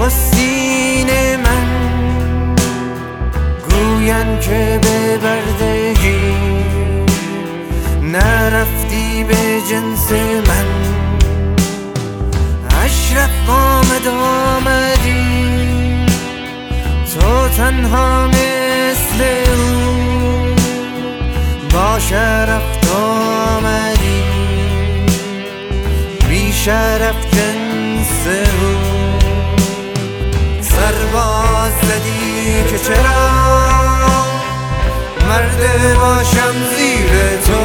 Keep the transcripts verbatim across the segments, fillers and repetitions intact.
نخستین من گوین که به بردگی نرفتی به جنس من. اشرف آمد آمدی تو تنها مثل او، با شرف آمدی بی شرف جنس او. سرباز زدی که چرا مرد باشم زیر تو،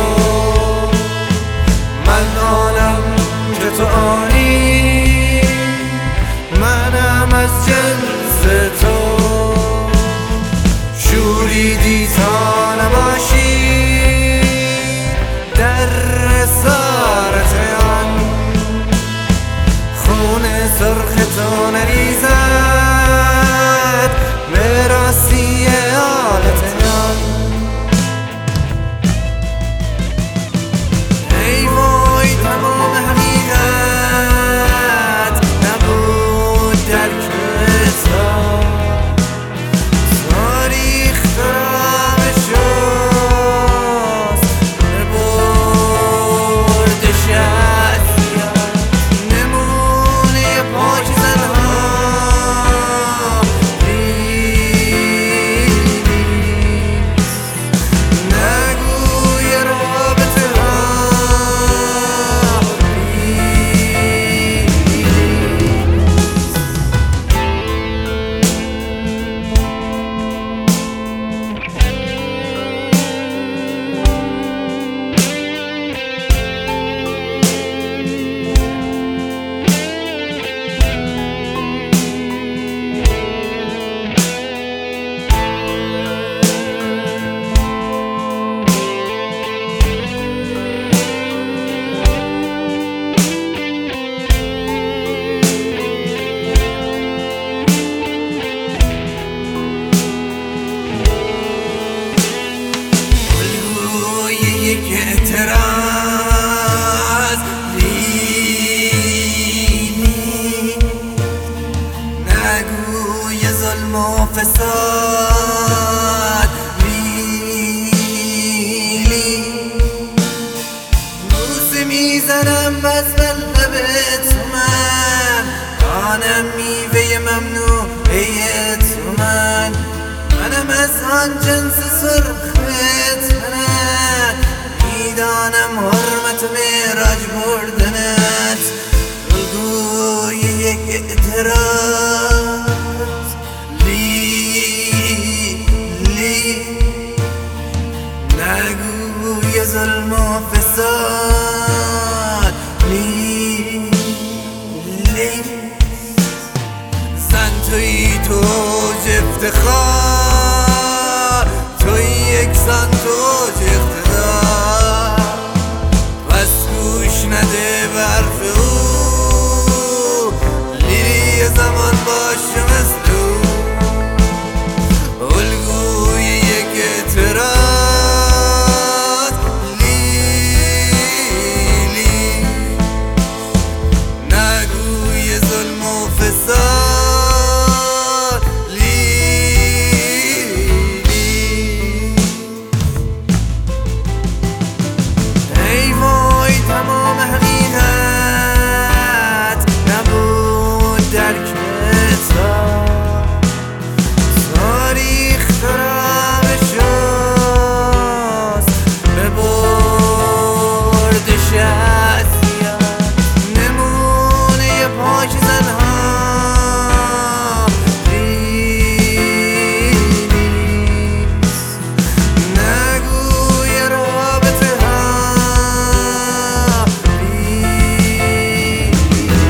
من آنم که تو آنی، منم از جنس تو. شوریدی تا نباشی در اسارت آن، خون سرخ تو نریزد به راستی آلت آن. ای وای تمام حقیقت نبود در کتاب، تاریخ ترا به شست ببردش از یاد. نمونه پاک زنها ریز، نگوی رابطه ها یک اعتراض لیلی، نگوی ظلم و فساد لیلی. بوسه میزنم بس لب تو من، آنم میوه ممنوعه تو من، منم از آن جنس سرخت منت، میدانم حرمت معراج بردنت. الگوی یک اعتراض لیلی، نگوی ظلم و فساد لیلی. زن توی تو افتخار، توی یکسان تو اقتدار، پس گوش نده به حرف او، لیلی زمان باشه مثل او. الگوی یک اعتراض لیلی، نگوی ظلم و فساد لیلی. ای وای تمام حقیقت نبود در کتاب، تاریخ ترا به شست ببردش از یاد. نمونه پاک زنها ریز، نگوی رابطه ها ریز.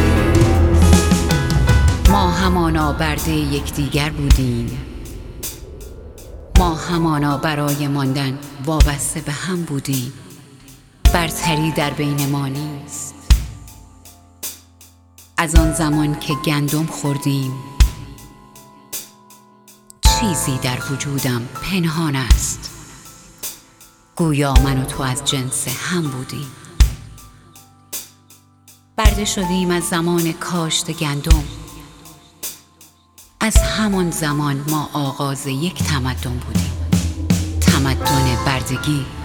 ما همانا برده یکدیگر بودیم، ما همانا برای ماندن وابسته به هم بودیم. برتری در بین ما نیست. از آن زمان که گندم خوردیم چیزی در وجودم پنهان است، گویا من و تو از جنس هم بودیم. برده شدیم از زمان کاشت گندم، از همان زمان ما آغاز یک تمدن بودیم، تمدن بردگی.